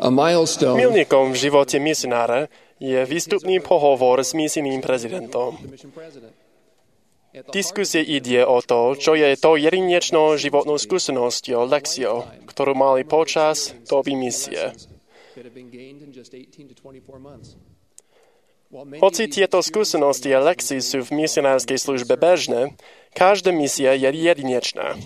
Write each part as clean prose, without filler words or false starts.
A milestone Milníkom v živote misionára je výstupný pohovor s misijným prezidentom. Diskusie ide o to, čo je to jedinečnou životnou skúsenosťou, lekciou, ktorú mali počas doby misie. Hoci tieto skúsenosti a lekcie sú v misionárskej službe bežné, každá misia je jedinečná.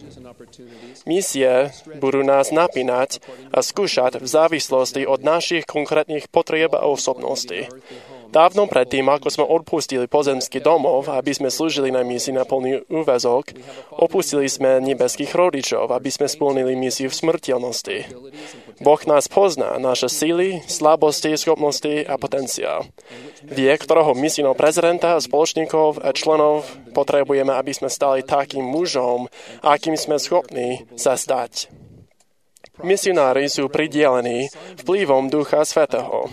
Misie budú nás napínať a skúšať v závislosti od našich konkrétnych potrieb a osobností. Dávno predtým, ako sme odpustili pozemský domov, aby sme slúžili na misii na plný úväzok, opustili sme nebeských rodičov, aby sme splnili misiu v smrteľnosti. Boh nás pozná, naše síly, slabosti, schopnosti a potenciál. Vie, ktorého misijného prezidenta, spoločníkov a členov potrebujeme, aby sme stali takým mužom, akým sme schopní sa stať. Misionári sú pridelení vplyvom Ducha Svätého.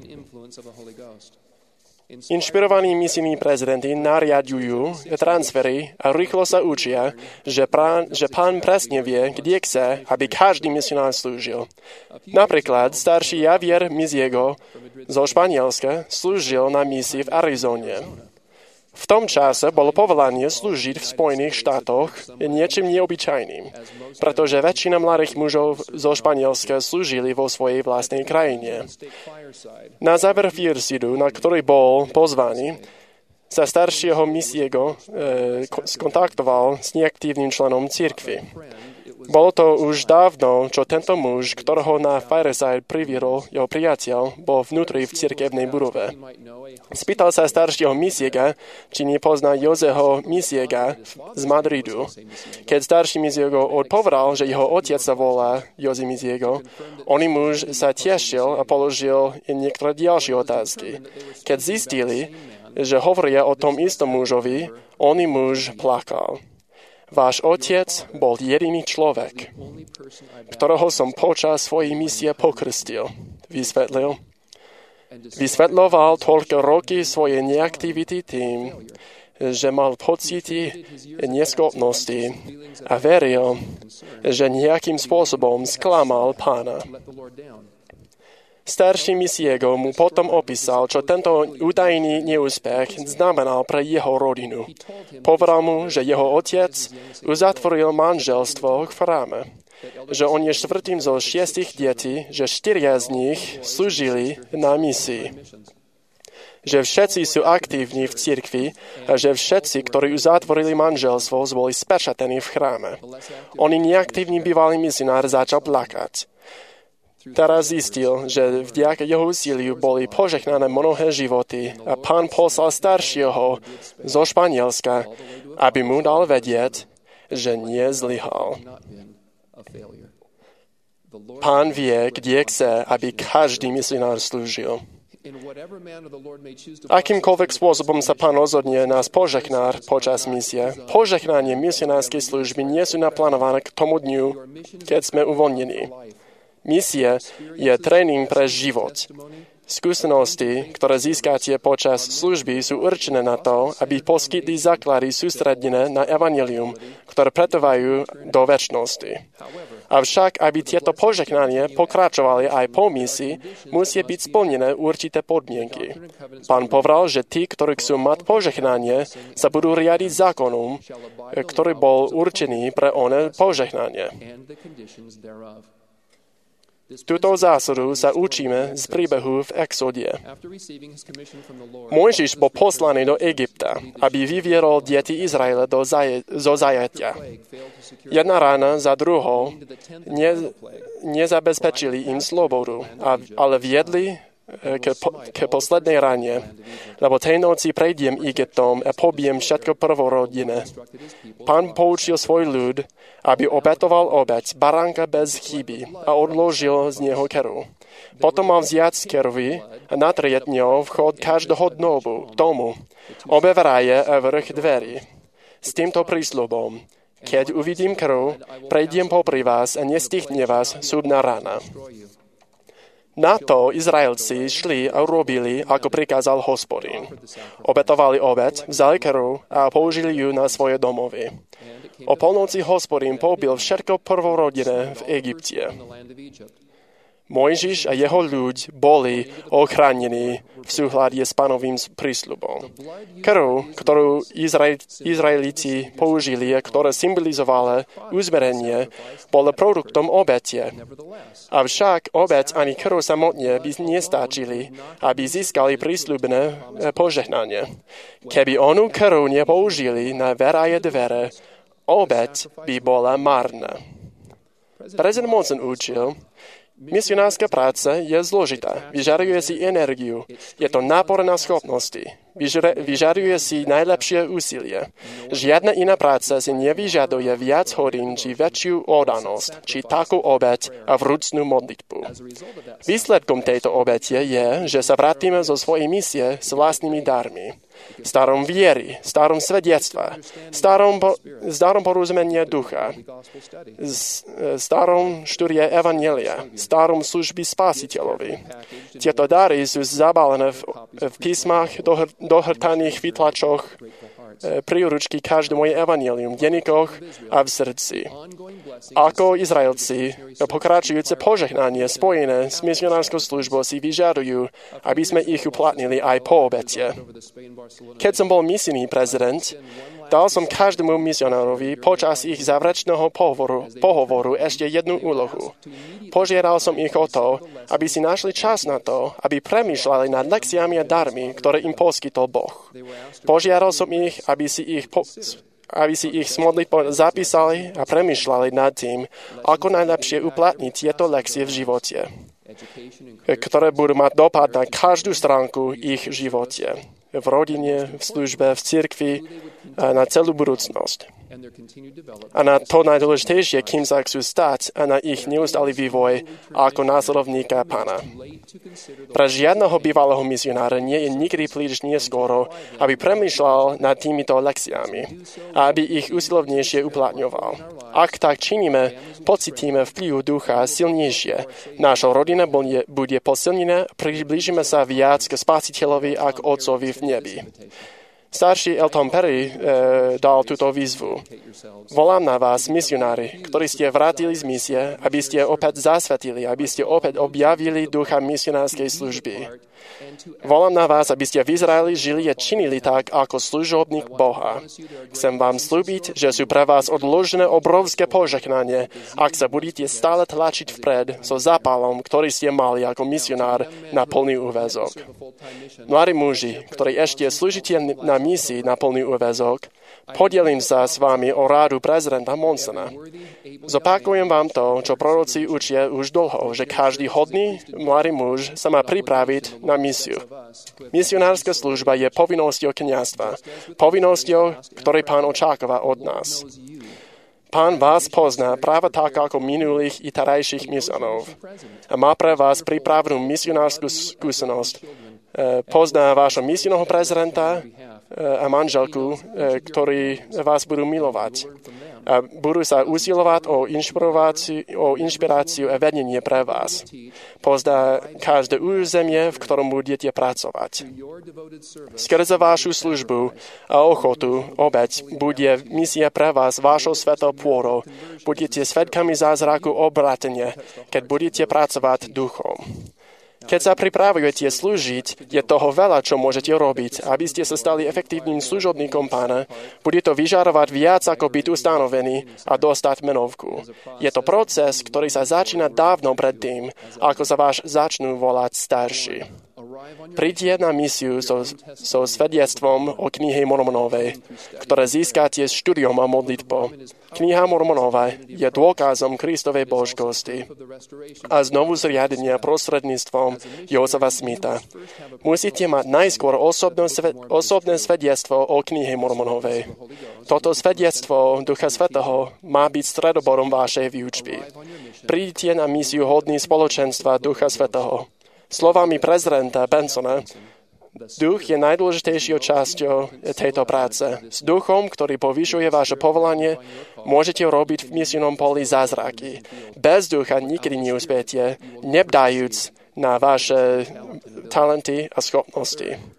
Inšpirovaní misijní prezidenti nariadujú transfery a rýchlo sa učia, že Pán presne vie, kde chce, aby každý misionár slúžil. Napríklad starší Javier Miziego zo Španielska slúžil na misii v Arizóne. V tom čase bolo povolanie slúžiť v Spojených štátoch niečím neobyčajným, pretože väčšina mladých mužov zo Španielska slúžili vo svojej vlastnej krajine. Na záver Firsidu, na ktorý bol pozvaný, sa staršieho Misiego skontaktoval s neaktívnym členom cirkvi. Bolo to už dávno, čo tento muž, ktorého na Fireside priviedol jeho priateľ, bol vnútri v cirkevnej budove. Spýtal sa staršieho Misiega, či nepozná Joseho Misiega z Madridu. Keď starší Misiego odpovedal, že jeho otec sa volá Jose Misiego, oný muž sa tešil a položil niektoré ďalšie otázky. Keď zistili, že hovoria o tom istom mužovi, oný muž plakal. Váš otec bol jediný človek, ktorého som počas svojej misie pokrstil, vysvetlil. Vysvetľoval toľko roky svojej neaktivity tým, že mal pocity neschopnosti a veril, že nejakým spôsobom sklamal Pána. Starší Misiego mu potom opísal, čo tento údajný neúspech znamenal pre jeho rodinu. Povedal mu, že jeho otec uzatvoril manželstvo v chráme, že on je štvrtým zo 6 detí, že 4 z nich slúžili na misii, že všetci sú aktívni v cirkvi a že všetci, ktorí uzatvorili manželstvo, boli spečatení v chráme. Oný neaktívny bývalý misionár začal plakať. Teraz zistil, že vďaka jeho úsiliu boli požehnané mnohé životy a Pán poslal staršieho zo Španielska, aby mu dal vedieť, že nezlyhal. Pán vie, kde chce, aby každý misionár slúžil. Akýmkoľvek spôsobom sa Pán rozhodne nás požehnať počas misie, požehnanie misionárskej služby nie sú naplánované k tomu dňu, keď sme uvoľnení. Misia je tréning pre život. Skúsenosti, ktoré získate počas služby, sú určené na to, aby poskytli základy sústredené na evanjelium, ktoré pretrvajú do večnosti. Avšak, aby tieto požehnania pokračovali aj po misii, musia byť splnené určité podmienky. Pán povedal, že tí, ktorí chcú mať požehnanie, sa budú riadiť zákonom, ktorý bol určený pre oné požehnanie. Túto zásadu sa učíme z príbehu v Exodie. Mojžiš bol poslaný do Egypta, aby vyviedol deti Izraela zo zajatia. Jedna rána za druhou nezabezpečili im slobodu, ale viedli k poslednej rane, lebo tej noci prejdem Egyptom a pobijem všetko prvorodine. Pán poučil svoj ľud, aby obetoval obeť baránka bez chyby a odložil z neho keru. Potom mal vziať z krvi a natrieť ňou vchod každého domu, obe vraje a vrch dverí. S týmto prísľubom: keď uvidím krv, prejdem popri vás a nestihne vás súdna rana. Na to Izraelci šli a urobili, ako prikázal Hospodin. Obetovali obeť, vzali krv a použili ju na svoje domovy. O polnoci Hospodin pobil všetko prvorodine v Egypte. Mojžiš a jeho ľud boli ochránení v súhľade s Pánovým prísľubom. Krv, ktorú Izraelíci použili a ktorá symbolizovala uzmerenie, bola produktom obete. Avšak obec ani krv samotne by nestačili, aby získali prísľubné požehnanie. Keby onú krv nepoužili na veraje dvere, obec by bola marná. Prezident Monson učil, misionárska práca je zložitá, vyžaduje si energiu, je to nápor na schopnosti, vyžaduje si najlepšie úsilie. Žiadna iná práca si nevyžaduje viac hodín či väčšiu oddanosť, či takú obeť a vrúcnú modlitbu. Výsledkom tejto obete je, že sa vrátime zo svojej misie s vlastnými darmi. Starom viery, starom svedectva, starom porozumenia ducha, starom štúdie evanjelia, starom služby spasiteľovi. Tieto dary sú zabalené v písmach, dohrtaných vytlačoch, príručky každé moje evanjelium, denníkoch a v srdci. Ako Izraelci, pokračujúce požehnanie spojené s misionárskou službou si vyžadujú, aby sme ich uplatnili aj po obete. Keď som bol misijný prezident, dal som každému misionárovi počas ich záverečného pohovoru ešte jednu úlohu. Požiadal som ich o to, aby si našli čas na to, aby premýšľali nad lekciami a darmi, ktoré im poskytol Boh. Požiadal som ich, aby si ich s modlitbou zapísali a premýšľali nad tým, ako najlepšie uplatniť tieto lekcie v živote, ktoré budú mať dopad na každú stránku ich živote, v rodine, v službe, v cirkvi a na celú budúcnosť. A na to najdôležitejšie, kým sa chcú stať a na ich neustály vývoj ako následovníka Pána. Pre žiadneho bývalého misionára nie je nikdy príliš neskoro, aby premýšľal nad týmito lekciami a aby ich usilovnejšie uplatňoval. Ak tak činíme, pocítime vplyv ducha silnejšie. Naša rodina bude posilnená, priblížime sa viac k Spasiteľovi a k Otcovi v nebi. Starší Elton Perry dal túto výzvu. Volám na vás, misionári, ktorí ste vrátili z misie, aby ste opäť zasvetili, aby ste opäť objavili ducha misionárskej služby. Volám na vás, aby ste v Izraeli žili a činili tak, ako služobník Boha. Chcem vám slúbiť, že sú pre vás odložené obrovské požehnanie, ak sa budete stále tlačiť vpred so zápalom, ktorý ste mali ako misionár na plný úväzok. Mladí muži, ktorí ešte slúžite na misii na plný úväzok, podelím sa s vami o rádu prezidenta Monsona. Zopakujem vám to, čo proroci učia už dlho, že každý hodný mladý muž sa má pripraviť na misiu. Misionárska služba je povinnosťou kňazstva, povinnosťou, ktorý Pán očakáva od nás. Pán vás pozná práve tak ako minulých i terajších misionov a má pre vás pripravenú misionárskú skúsenosť. Pozná vášho misijného prezidenta a manželku, ktorí vás budú milovať. A budú sa usilovať o inšpiráciu a vedenie pre vás. Pozná každé územie, v ktorom budete pracovať. Skrze vašu službu a ochotu obeť bude misia pre vás vašou svetou pôrou. Budete svedkami zázraku obrátenia, keď budete pracovať duchom. Keď sa pripravujete slúžiť, je toho veľa, čo môžete robiť, aby ste sa stali efektívnym služobníkom Pána. Bude to vyžadovať viac, ako byť ustanovený a dostať menovku. Je to proces, ktorý sa začína dávno pred tým, ako sa vás začnú volať starší. Príďte na misiu so svedectvom o knihe Mormonovej, ktoré získate s štúdiom a modlitbou. Kniha Mormonova je dôkazom Kristovej božskosti a znovu zriadenia prostredníctvom Josefa Smitha. Musíte mať najskôr osobné svedectvo o knihe Mormonovej. Toto svedectvo Ducha Svätého má byť stredobodom vašej výučby. Príďte na misiu hodný spoločenstva Ducha Svätého. Slovami prezidenta Bensona, duch je najdôležitejšou časťou tejto práce. S duchom, ktorý povyšuje vaše povolanie, môžete robiť v misijnom poli zázraky. Bez ducha nikdy neuspiete, nebdajúc na vaše talenty a schopnosti.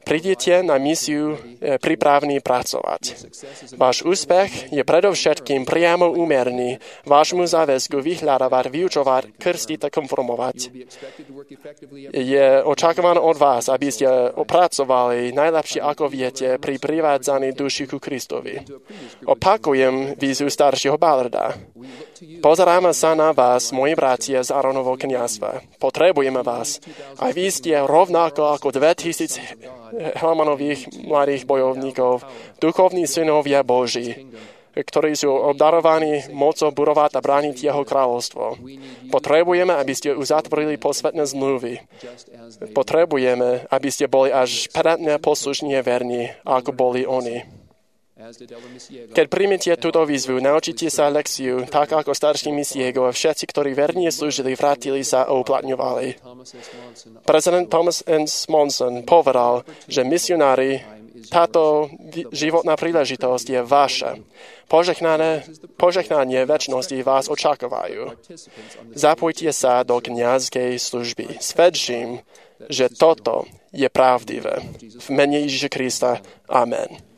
Prídete na misiu pripravení pracovať. Váš úspech je predovšetkým priamo úmerný vášmu záväzku vyhľadávať, vyučovať, krstiť a konformovať. Je očakávané od vás, aby ste opracovali najlepšie, ako viete, pri privádzaní duši ku Kristovi. Opakujem výzvu staršieho Ballarda. Pozeráme sa na vás, moji bratia z Áronovho kňazstva. Potrebujeme vás. A vy ste rovnako ako 2000 Helmanových mladých bojovníkov, duchovní synovia Boží, ktorí sú obdarovaní mocou budovať a brániť jeho kráľovstvo. Potrebujeme, aby ste uzatvorili posvetné zmluvy. Potrebujeme, aby ste boli až pedantne poslušní a verní, ako boli oni. Keď príjmete túto výzvu, naučite sa lekciu, tak ako starší misiego a všetci, ktorí verne slúžili, vrátili sa a uplatňovali. Prezident Thomas S. Monson povedal, že misionári, táto životná príležitosť je vaša. Požehnanie večnosti vás očakávajú. Zapojte sa do kňazskej služby. Svedčím, že toto je pravdivé. V mene Ježiša Krista. Amen.